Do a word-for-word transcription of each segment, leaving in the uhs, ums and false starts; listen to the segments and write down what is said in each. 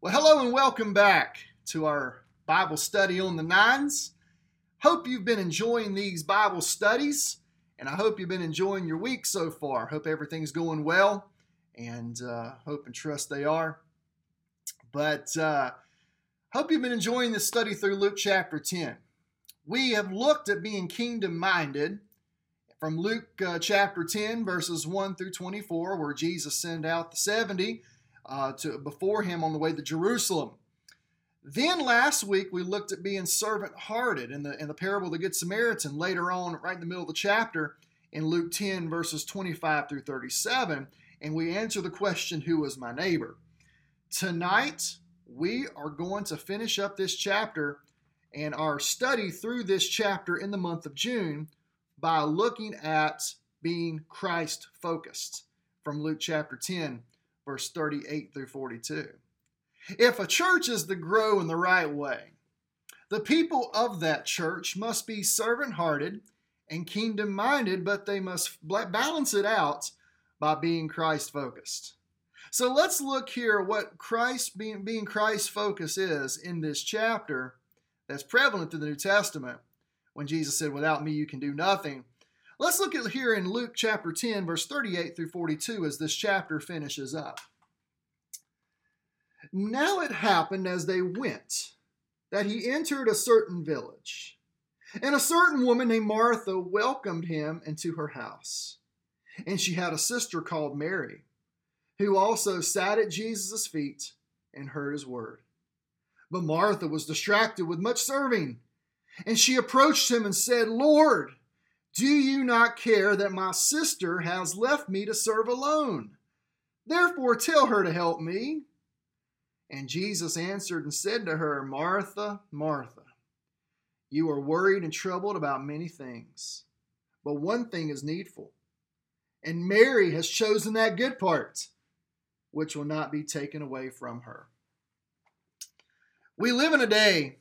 Well, hello and welcome back to our Bible study on the nines. Hope you've been enjoying these Bible studies, and I hope you've been enjoying your week so far. Hope everything's going well, and uh, hope and trust they are. But uh, hope you've been enjoying this study through Luke chapter ten. We have looked at being kingdom-minded from Luke uh, chapter ten, verses one through twenty-four, where Jesus sent out the seventy Uh, to before him on the way to Jerusalem. Then last week we looked at being servant-hearted in the in the parable of the Good Samaritan. Later on, right in the middle of the chapter, in Luke ten verses twenty-five through thirty-seven, and we answer the question, "Who was my neighbor?" Tonight we are going to finish up this chapter and our study through this chapter in the month of June by looking at being Christ-focused from Luke chapter ten. Verse thirty-eight through forty-two. If a church is to grow in the right way, the people of that church must be servant-hearted and kingdom-minded, but they must balance it out by being Christ-focused. So let's look here what Christ being, being Christ-focused is in this chapter that's prevalent in the New Testament when Jesus said, "Without me you can do nothing." Let's look at here in Luke chapter ten, verse thirty-eight through forty-two as this chapter finishes up. Now it happened as they went that he entered a certain village, and a certain woman named Martha welcomed him into her house. And she had a sister called Mary, who also sat at Jesus' feet and heard his word. But Martha was distracted with much serving, and she approached him and said, "Lord, do you not care that my sister has left me to serve alone? Therefore tell her to help me." And Jesus answered and said to her, "Martha, Martha, you are worried and troubled about many things, but one thing is needful. And Mary has chosen that good part, which will not be taken away from her." We live in a day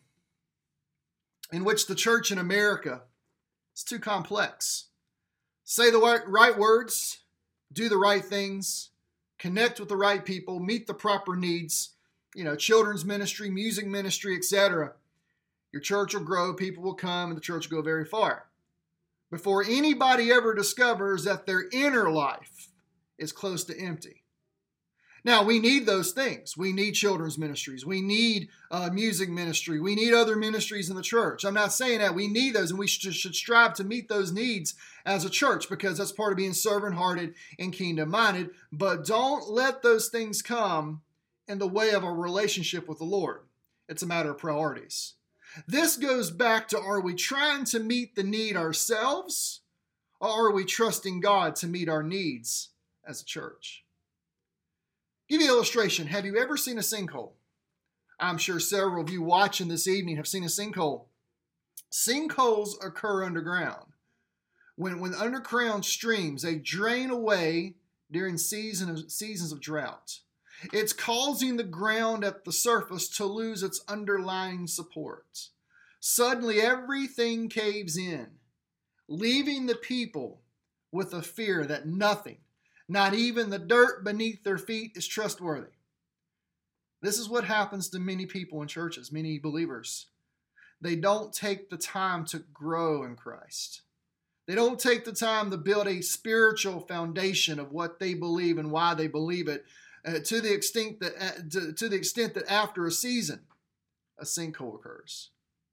in which the church in America is too complex. Say the right words, do the right things, connect with the right people, meet the proper needs, you know, children's ministry, music ministry, et cetera. Your church will grow, people will come, and the church will go very far. Before anybody ever discovers that their inner life is close to empty. Now, we need those things. We need children's ministries. We need uh, music ministry. We need other ministries in the church. I'm not saying that. We need those, and we should, should strive to meet those needs as a church because that's part of being servant-hearted and kingdom-minded. But don't let those things come in the way of a relationship with the Lord. It's a matter of priorities. This goes back to, are we trying to meet the need ourselves, or are we trusting God to meet our needs as a church? Give you an illustration. Have you ever seen a sinkhole? I'm sure several of you watching this evening have seen a sinkhole. Sinkholes occur underground. When, when underground streams, they drain away during season of, seasons of drought. It's causing the ground at the surface to lose its underlying support. Suddenly everything caves in, leaving the people with a fear that nothing, not even the dirt beneath their feet, is trustworthy. This is what happens to many people in churches, many believers. They don't take the time to grow in Christ. They don't take the time to build a spiritual foundation of what they believe and why they believe it, uh, to the extent that uh, to, to the extent that after a season, a sinkhole occurs.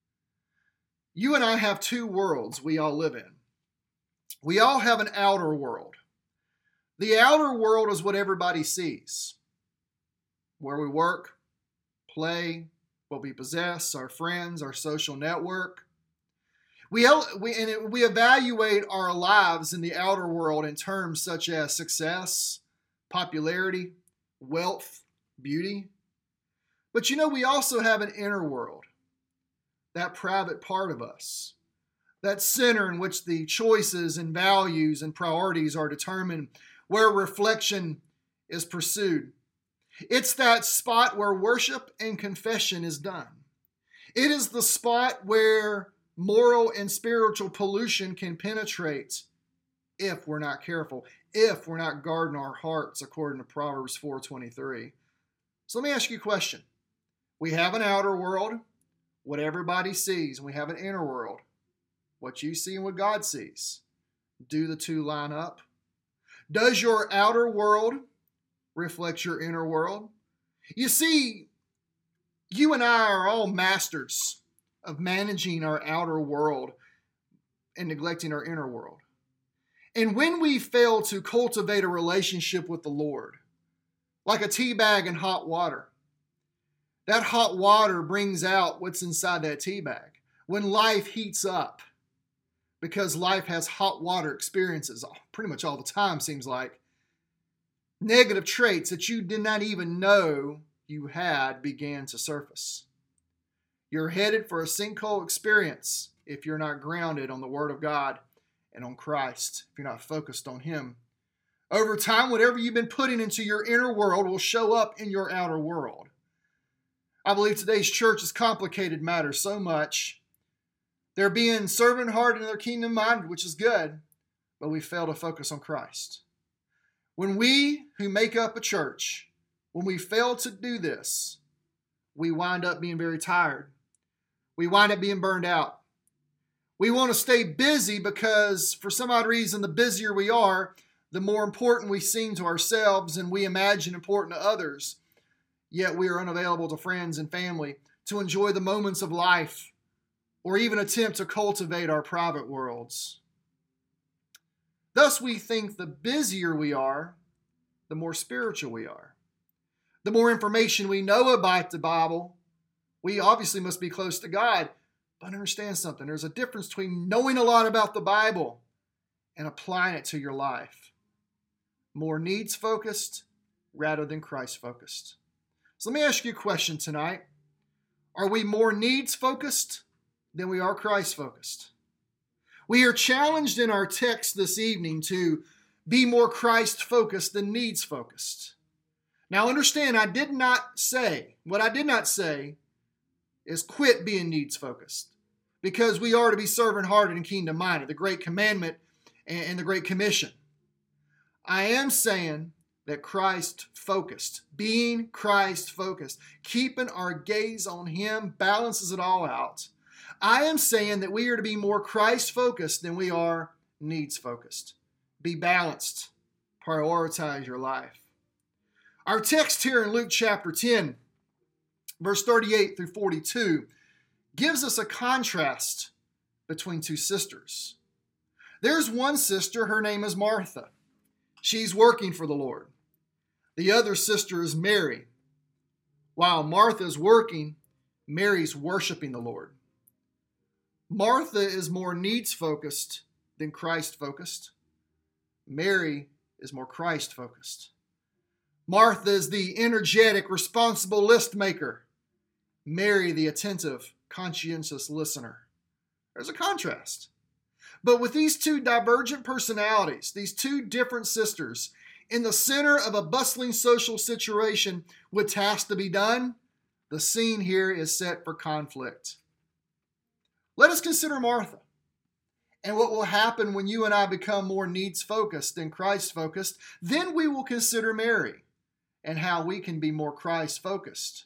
You and I have two worlds we all live in. We all have an outer world. The outer world is what everybody sees. Where we work, play, what we possess, our friends, our social network. We, we, and we evaluate our lives in the outer world in terms such as success, popularity, wealth, beauty. But you know, we also have an inner world, that private part of us, that center in which the choices and values and priorities are determined, where reflection is pursued. It's that spot where worship and confession is done. It is the spot where moral and spiritual pollution can penetrate if we're not careful, if we're not guarding our hearts, according to Proverbs four twenty-three. So let me ask you a question. We have an outer world, what everybody sees, and we have an inner world, what you see and what God sees. Do the two line up? Does your outer world reflect your inner world? You see, you and I are all masters of managing our outer world and neglecting our inner world. And when we fail to cultivate a relationship with the Lord, like a tea bag in hot water, that hot water brings out what's inside that tea bag. When life heats up, because life has hot water experiences pretty much all the time, seems like, negative traits that you did not even know you had began to surface. You're headed for a sinkhole experience if you're not grounded on the Word of God and on Christ, if you're not focused on Him. Over time, whatever you've been putting into your inner world will show up in your outer world. I believe today's church has complicated matters so much. They're being servant-hearted and they're kingdom-minded, which is good, but we fail to focus on Christ. When we who make up a church, when we fail to do this, we wind up being very tired. We wind up being burned out. We want to stay busy because for some odd reason, the busier we are, the more important we seem to ourselves and we imagine important to others. Yet we are unavailable to friends and family to enjoy the moments of life or even attempt to cultivate our private worlds. Thus, we think the busier we are, the more spiritual we are. The more information we know about the Bible, we obviously must be close to God. But understand something. There's a difference between knowing a lot about the Bible and applying it to your life. More needs-focused rather than Christ-focused. So let me ask you a question tonight. Are we more needs-focused than we are Christ-focused? We are challenged in our text this evening to be more Christ-focused than needs-focused. Now understand, I did not say, what I did not say is quit being needs-focused, because we are to be servant-hearted and kingdom-minded, the great commandment and the great commission. I am saying that Christ-focused, being Christ-focused, keeping our gaze on Him balances it all out. I am saying that we are to be more Christ-focused than we are needs-focused. Be balanced. Prioritize your life. Our text here in Luke chapter ten, verse thirty-eight through forty-two, gives us a contrast between two sisters. There's one sister, her name is Martha. She's working for the Lord. The other sister is Mary. While Martha's working, Mary's worshiping the Lord. Martha is more needs-focused than Christ-focused. Mary is more Christ-focused. Martha is the energetic, responsible list maker. Mary, the attentive, conscientious listener. There's a contrast. But with these two divergent personalities, these two different sisters, in the center of a bustling social situation with tasks to be done, the scene here is set for conflict. Let us consider Martha and what will happen when you and I become more needs-focused than Christ-focused. Then we will consider Mary and how we can be more Christ-focused.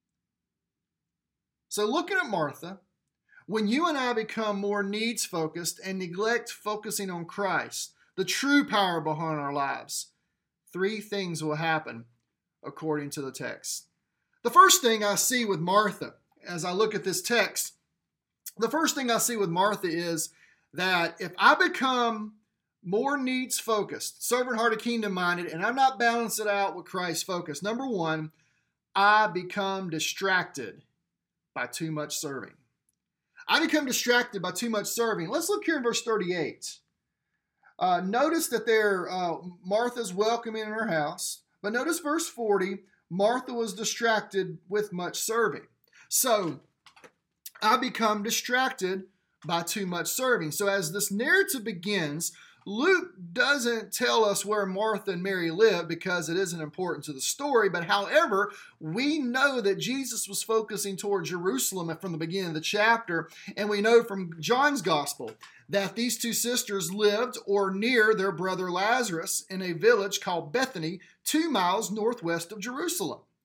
So looking at Martha, when you and I become more needs-focused and neglect focusing on Christ, the true power behind our lives, three things will happen according to the text. The first thing I see with Martha, as I look at this text, the first thing I see with Martha is that if I become more needs-focused, servant-hearted, kingdom-minded, and I'm not balancing it out with Christ-focused, number one, I become distracted by too much serving. I become distracted by too much serving. Let's look here in verse thirty-eight. Uh, notice that there, uh, Martha's welcoming in her house, but notice verse forty, Martha was distracted with much serving. So, I become distracted by too much serving. So as this narrative begins, Luke doesn't tell us where Martha and Mary lived because it isn't important to the story. But however, we know that Jesus was focusing toward Jerusalem from the beginning of the chapter. And we know from John's gospel that these two sisters lived or near their brother Lazarus in a village called Bethany, two miles northwest of Jerusalem.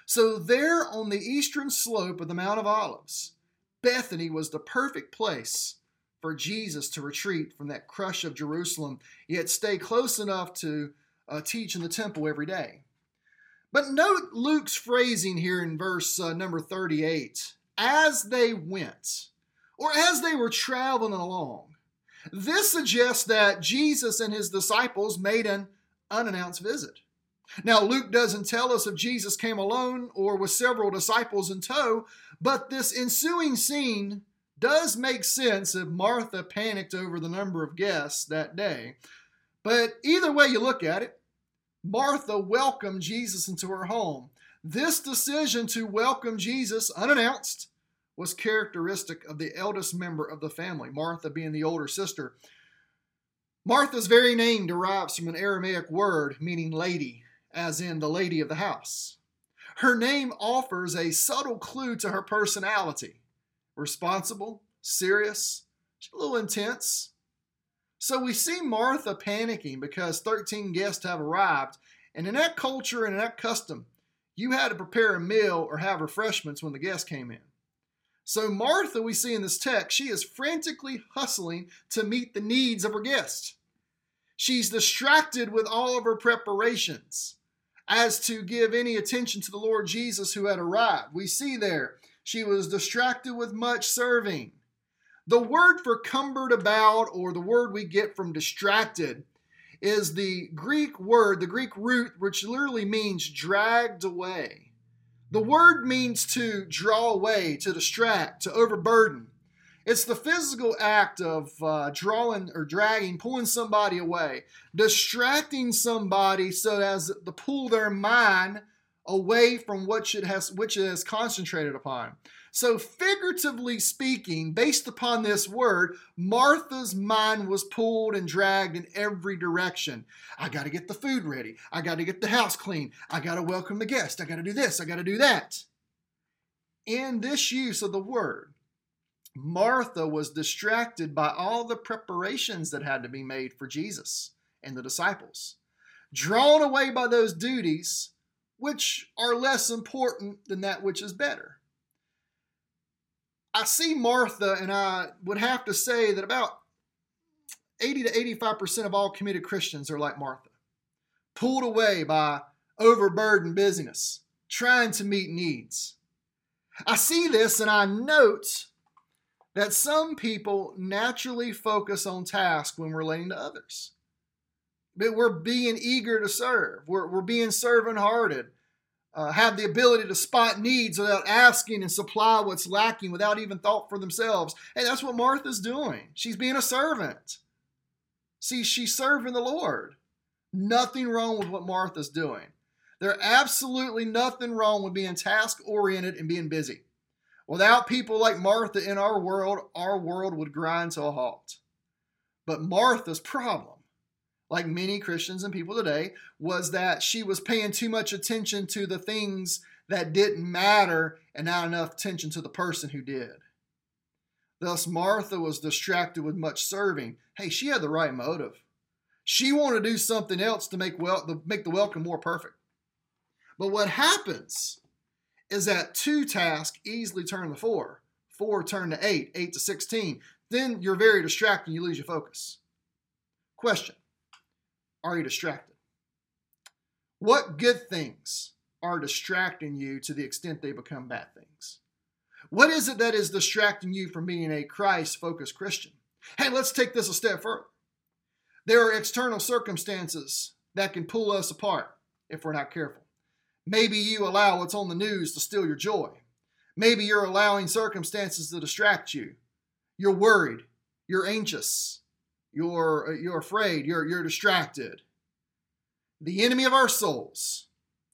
So there on the eastern slope of the Mount of Olives, Bethany was the perfect place for Jesus to retreat from that crush of Jerusalem, yet stay close enough to uh, teach in the temple every day. But note Luke's phrasing here in verse uh, number thirty-eight, as they went, or as they were traveling along. This suggests that Jesus and his disciples made an unannounced visit. Now, Luke doesn't tell us if Jesus came alone or with several disciples in tow, but this ensuing scene does make sense if Martha panicked over the number of guests that day. But either way you look at it, Martha welcomed Jesus into her home. This decision to welcome Jesus unannounced was characteristic of the eldest member of the family, Martha being the older sister. Martha's very name derives from an Aramaic word meaning lady, as in the lady of the house. Her name offers a subtle clue to her personality. Responsible, serious, she's a little intense. So we see Martha panicking because thirteen guests have arrived, and in that culture and in that custom, you had to prepare a meal or have refreshments when the guests came in. So Martha, we see in this text, she is frantically hustling to meet the needs of her guests. She's distracted with all of her preparations as to give any attention to the Lord Jesus who had arrived. We see there, she was distracted with much serving. The word for cumbered about, or the word we get from distracted, is the Greek word, the Greek root, which literally means dragged away. The word means to draw away, to distract, to overburden. It's the physical act of uh, drawing or dragging, pulling somebody away, distracting somebody so as to pull their mind away from what it has, which it has concentrated upon. So figuratively speaking, based upon this word, Martha's mind was pulled and dragged in every direction. I got to get the food ready. I got to get the house clean. I got to welcome the guest. I got to do this. I got to do that. In this use of the word, Martha was distracted by all the preparations that had to be made for Jesus and the disciples, drawn away by those duties which are less important than that which is better. I see Martha, and I would have to say that about eighty to eighty-five percent of all committed Christians are like Martha, pulled away by overburdened busyness, trying to meet needs. I see this and I note that some people naturally focus on tasks when relating to others. But we're being eager to serve. We're, we're being servant-hearted. Uh, have the ability to spot needs without asking and supply what's lacking without even thought for themselves. Hey, that's what Martha's doing. She's being a servant. See, she's serving the Lord. Nothing wrong with what Martha's doing. There's absolutely nothing wrong with being task-oriented and being busy. Without people like Martha in our world, our world would grind to a halt. But Martha's problem, like many Christians and people today, was that she was paying too much attention to the things that didn't matter and not enough attention to the person who did. Thus, Martha was distracted with much serving. Hey, she had the right motive. She wanted to do something else to make, well, to make the welcome more perfect. But what happens is that two tasks easily turn to four. Four turn to eight, eight to sixteen. Then you're very distracted and you lose your focus. Question. Are you distracted? What good things are distracting you to the extent they become bad things? What is it that is distracting you from being a Christ-focused Christian? Hey, let's take this a step further. There are external circumstances that can pull us apart if we're not careful. Maybe you allow what's on the news to steal your joy. Maybe you're allowing circumstances to distract you. You're worried. You're anxious. You're, you're afraid. You're, you're distracted. The enemy of our souls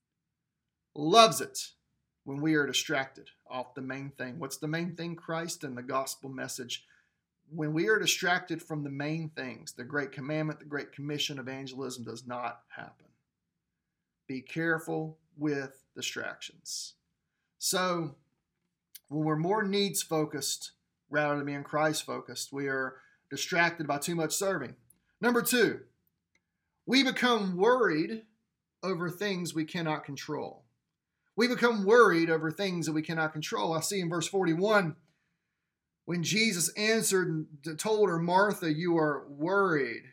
loves it when we are distracted off the main thing. What's the main thing? Christ and the gospel message. When we are distracted from the main things, the great commandment, the great commission, evangelism does not happen. Be careful with distractions. So, when we're more needs focused rather than being Christ focused, we are distracted by too much serving. Number two, we become worried over things we cannot control. We become worried over things that we cannot control. I see in verse forty-one, when Jesus answered and told her, Martha, you are worried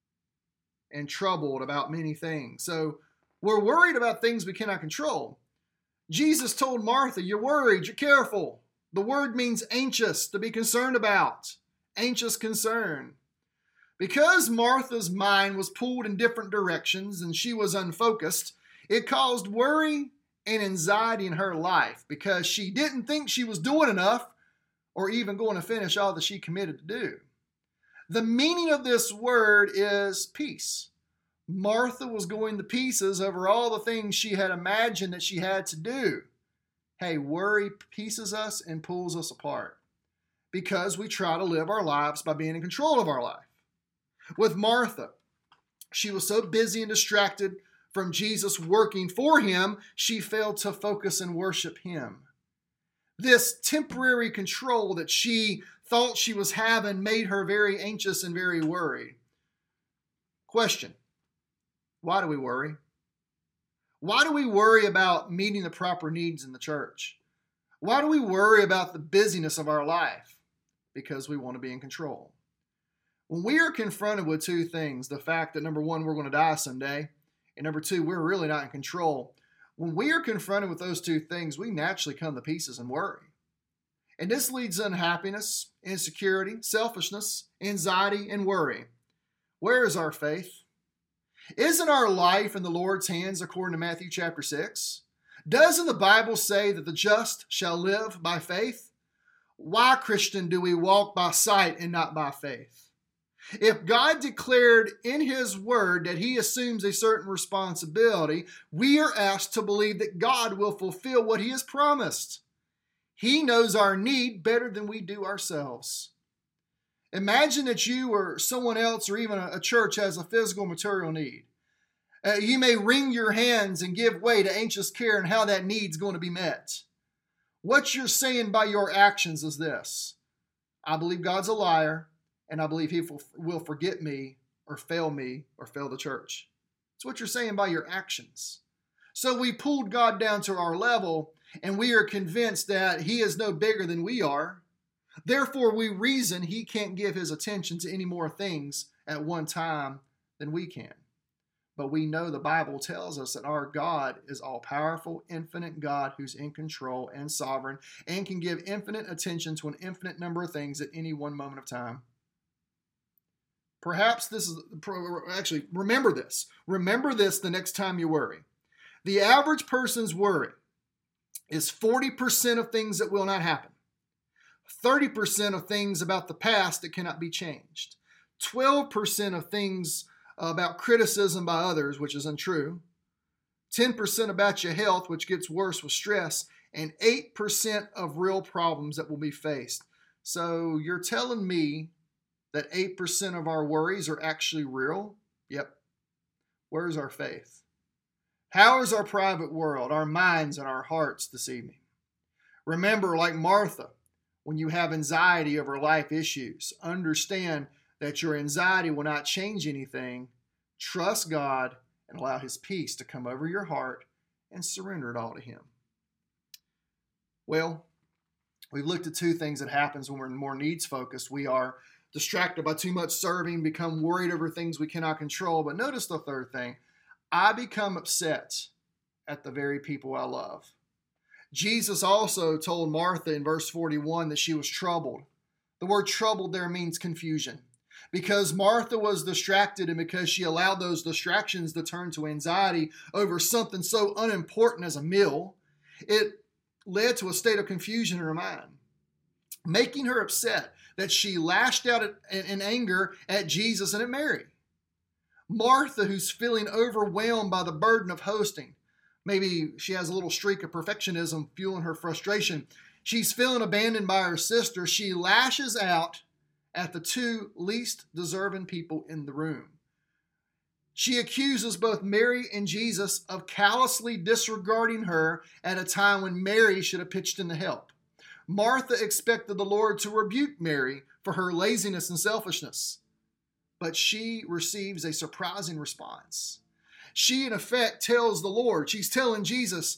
and troubled about many things. So we're worried about things we cannot control. Jesus told Martha, you're worried, you're careful. The word means anxious, to be concerned about. Anxious concern. Because Martha's mind was pulled in different directions and she was unfocused, it caused worry and anxiety in her life because she didn't think she was doing enough or even going to finish all that she committed to do. The meaning of this word is peace. Martha was going to pieces over all the things she had imagined that she had to do. Hey, worry pieces us and pulls us apart because we try to live our lives by being in control of our life. With Martha, she was so busy and distracted from Jesus working for him, she failed to focus and worship him. This temporary control that she thought she was having made her very anxious and very worried. Question, why do we worry? Why do we worry about meeting the proper needs in the church? Why do we worry about the busyness of our life? Because we want to be in control. When we are confronted with two things, the fact that number one, we're going to die someday, and number two, we're really not in control. When we are confronted with those two things, we naturally come to pieces and worry. And this leads to unhappiness, insecurity, selfishness, anxiety, and worry. Where is our faith? Isn't our life in the Lord's hands according to Matthew chapter six? Doesn't the Bible say that the just shall live by faith? Why, Christian, do we walk by sight and not by faith? If God declared in his word that he assumes a certain responsibility, we are asked to believe that God will fulfill what he has promised. He knows our need better than we do ourselves. Imagine that you or someone else or even a church has a physical material need. Uh, you may wring your hands and give way to anxious care and how that need's going to be met. What you're saying by your actions is this: I believe God's a liar, and I believe he will forget me or fail me or fail the church. It's what you're saying by your actions. So we pulled God down to our level, and we are convinced that he is no bigger than we are. Therefore, we reason he can't give his attention to any more things at one time than we can. But we know the Bible tells us that our God is all-powerful, infinite God who's in control and sovereign and can give infinite attention to an infinite number of things at any one moment of time. Perhaps this is, actually, remember this. Remember this the next time you worry. The average person's worry is forty percent of things that will not happen, thirty percent of things about the past that cannot be changed, twelve percent of things about criticism by others, which is untrue, ten percent about your health, which gets worse with stress, and eight percent of real problems that will be faced. So you're telling me that eight percent of our worries are actually real? Yep. Where's our faith? How is our private world, our minds and our hearts this evening? Remember, like Martha, when you have anxiety over life issues, understand that your anxiety will not change anything. Trust God and allow his peace to come over your heart and surrender it all to him. Well, we've looked at two things that happens when we're more needs focused. We are distracted by too much serving, become worried over things we cannot control. But notice the third thing. I become upset at the very people I love. Jesus also told Martha in verse forty-one that she was troubled. The word troubled there means confusion. Because Martha was distracted and because she allowed those distractions to turn to anxiety over something so unimportant as a meal, it led to a state of confusion in her mind, making her upset that she lashed out in anger at Jesus and at Mary. Martha, who's feeling overwhelmed by the burden of hosting, maybe she has a little streak of perfectionism fueling her frustration. She's feeling abandoned by her sister. She lashes out at the two least deserving people in the room. She accuses both Mary and Jesus of callously disregarding her at a time when Mary should have pitched in to help. Martha expected the Lord to rebuke Mary for her laziness and selfishness, but she receives a surprising response. She, in effect, tells the Lord, she's telling Jesus,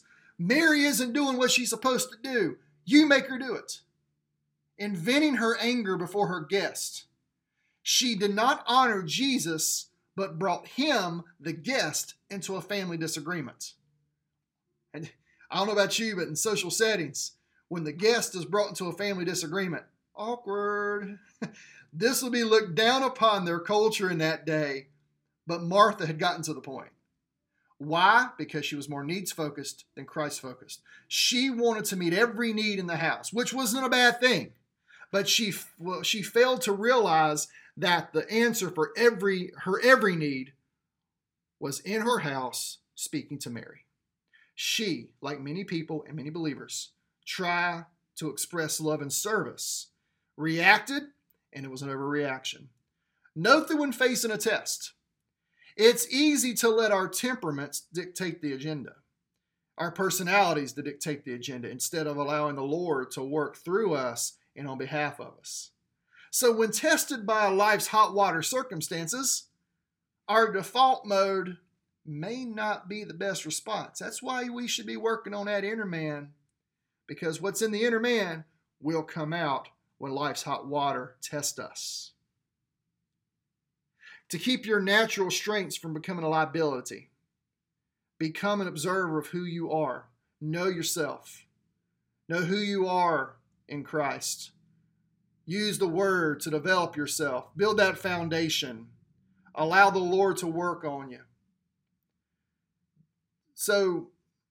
Mary isn't doing what she's supposed to do. You make her do it. In venting her anger before her guest, she did not honor Jesus, but brought him, the guest, into a family disagreement. And I don't know about you, but in social settings, when the guest is brought into a family disagreement, awkward. This will be looked down upon their culture in that day, but Martha had gotten to the point. Why? Because she was more needs-focused than Christ-focused. She wanted to meet every need in the house, which wasn't a bad thing. But she, well, she failed to realize that the answer for every her every need was in her house, speaking to Mary. She, like many people and many believers, try to express love and service, reacted, and it was an overreaction. Note that when facing a test, it's easy to let our temperaments dictate the agenda, our personalities to dictate the agenda, instead of allowing the Lord to work through us and on behalf of us. So when tested by life's hot water circumstances, our default mode may not be the best response. That's why we should be working on that inner man, because what's in the inner man will come out when life's hot water tests us. To keep your natural strengths from becoming a liability, become an observer of who you are. Know yourself. Know who you are in Christ. Use the Word to develop yourself. Build that foundation. Allow the Lord to work on you. So,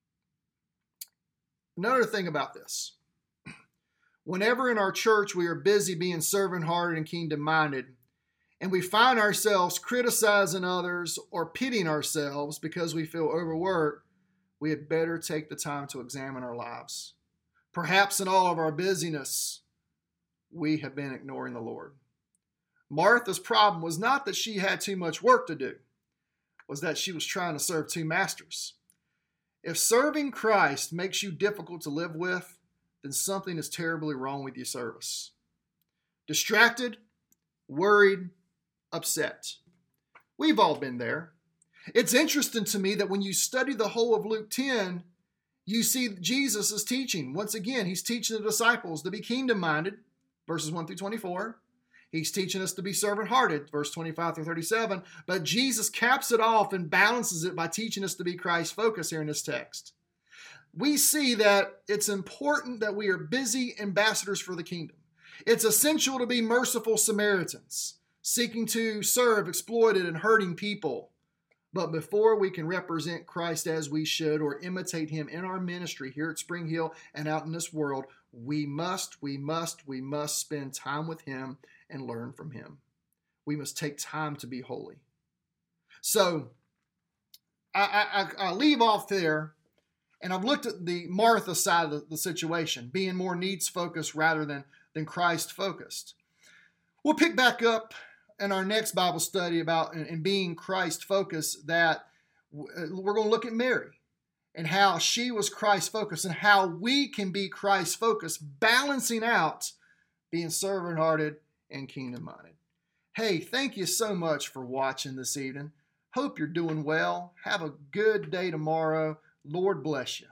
another thing about this. Whenever in our church we are busy being servant-hearted and kingdom-minded, and we find ourselves criticizing others or pitying ourselves because we feel overworked, we had better take the time to examine our lives. Perhaps in all of our busyness, we have been ignoring the Lord. Martha's problem was not that she had too much work to do, it was that she was trying to serve two masters. If serving Christ makes you difficult to live with, then something is terribly wrong with your service. Distracted, worried, upset. We've all been there. It's interesting to me that when you study the whole of Luke ten, you see Jesus is teaching. Once again, he's teaching the disciples to be kingdom-minded, verses one through twenty-four. He's teaching us to be servant-hearted, verse twenty-five through thirty-seven. But Jesus caps it off and balances it by teaching us to be Christ-focused here in this text. We see that it's important that we are busy ambassadors for the kingdom. It's essential to be merciful Samaritans, seeking to serve exploited and hurting people. But before we can represent Christ as we should or imitate him in our ministry here at Spring Hill and out in this world, we must, we must, we must spend time with him and learn from him. We must take time to be holy. So I, I, I leave off there, and I've looked at the Martha side of the, the situation, being more needs-focused rather than, than Christ-focused. We'll pick back up in our next Bible study about and being Christ-focused, that we're going to look at Mary and how she was Christ-focused and how we can be Christ-focused, balancing out being servant-hearted and kingdom-minded. Hey, thank you so much for watching this evening. Hope you're doing well. Have a good day tomorrow. Lord bless you.